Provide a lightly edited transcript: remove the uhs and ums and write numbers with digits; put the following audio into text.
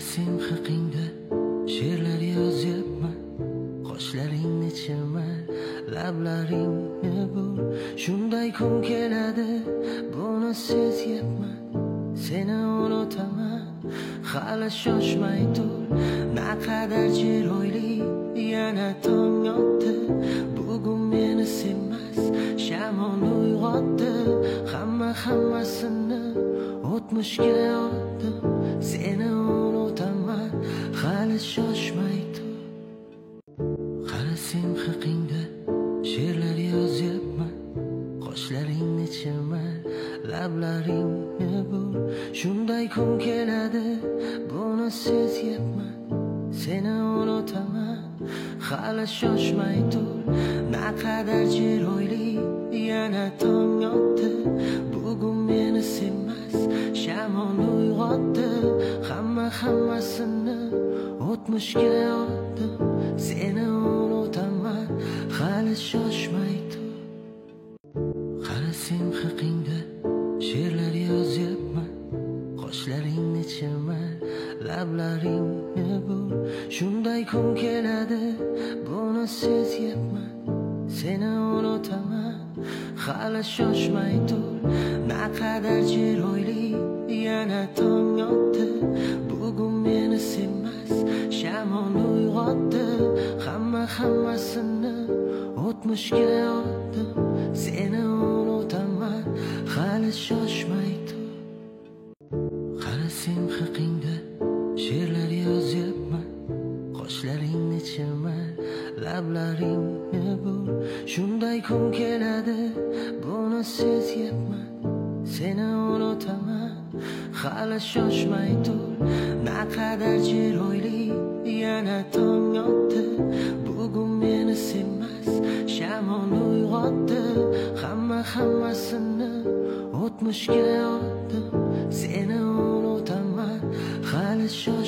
sen haqingda she'rlar yozyapman, qoshlaringni chirmay, lablaringni bul. Shunday kun keladi, buni sezyapman, seni unutaman, hali shoshmay tur. Naqadar chiroyli yana tong otdi, bugun meni sevmas shamol uyg'otdi. Hammasini o'tmishga oldim, seni unutaman, hali shoshmay tur. Qara sen haqingda she'rlar yozyapman, qoshlaringni chirmay, lablaringni bul. Shunday kun keladi, buni sezyapman, seni unutaman, hali shoshmay tur. Naqadar chiroyli yana tong otdi, bugun meni sevmas shamol uyg'otdi. Hammasini o'tmishga oldim, seni unutaman, hali shoshmay tur. Qara sen haqingda she'rlar yozyapman, qoshlaringni chirmay, lablaringni bul. Shunday kun keladi, buni sezyapman, seni unutaman, hali shoshmay tur. Naqadar chiroyli yana tong otdi, bugun meni sevmas shamol uyg'otdi. Hammasini o'tmishga oldim, seni unutaman, hali shoshmay tur. Qara sen haqingda she'rlar yozyapman, qoshlaringni chirmay, lablaringni bul. Shunday kun keladi, buni sezyapman, seni unutaman, hali shoshmay tur. Naqadar chiroyli yana tong otdi, bugun meni sevmas shamol uyg'otdi. Hammasini o'tmishga oldim, seni unutaman, hali shoshmay tur.